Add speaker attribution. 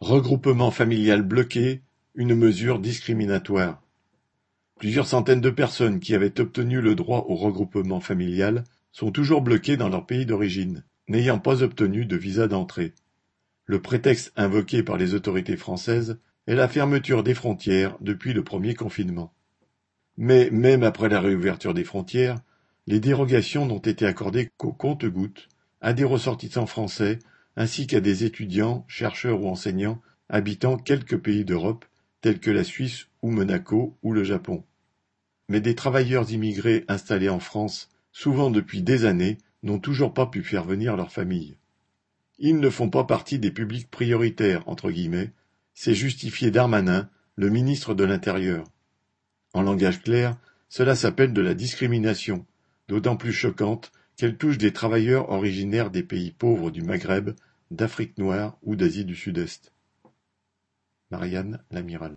Speaker 1: Regroupement familial bloqué, une mesure discriminatoire. Plusieurs centaines de personnes qui avaient obtenu le droit au regroupement familial sont toujours bloquées dans leur pays d'origine, n'ayant pas obtenu de visa d'entrée. Le prétexte invoqué par les autorités françaises est la fermeture des frontières depuis le premier confinement. Mais même après la réouverture des frontières, les dérogations n'ont été accordées qu'au compte-gouttes à des ressortissants français ainsi qu'à des étudiants, chercheurs ou enseignants habitant quelques pays d'Europe tels que la Suisse ou Monaco ou le Japon. Mais des travailleurs immigrés installés en France, souvent depuis des années, n'ont toujours pas pu faire venir leur famille. Ils ne font pas partie des publics prioritaires, entre guillemets, c'est justifié Darmanin, le ministre de l'Intérieur. En langage clair, cela s'appelle de la discrimination, d'autant plus choquante qu'elle touche des travailleurs originaires des pays pauvres du Maghreb, d'Afrique noire ou d'Asie du Sud-Est. Marianne Lamiral.